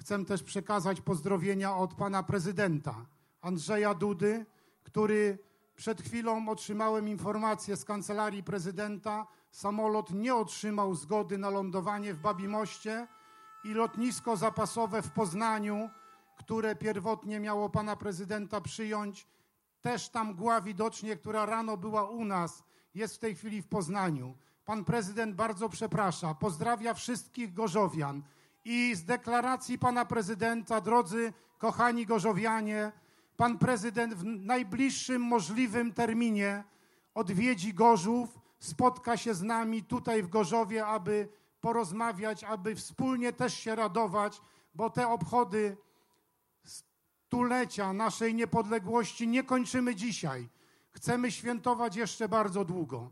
chcę też przekazać pozdrowienia od pana prezydenta Andrzeja Dudy, który przed chwilą otrzymałem informację z kancelarii prezydenta. Samolot nie otrzymał zgody na lądowanie w Babimoście i lotnisko zapasowe w Poznaniu, które pierwotnie miało pana prezydenta przyjąć, też ta mgła widocznie, która rano była u nas, jest w tej chwili w Poznaniu. Pan prezydent bardzo przeprasza, pozdrawia wszystkich gorzowian i z deklaracji pana prezydenta, drodzy kochani gorzowianie, pan prezydent w najbliższym możliwym terminie odwiedzi Gorzów, spotka się z nami tutaj w Gorzowie, aby porozmawiać, aby wspólnie też się radować, bo te obchody stulecia naszej niepodległości nie kończymy dzisiaj. Chcemy świętować jeszcze bardzo długo.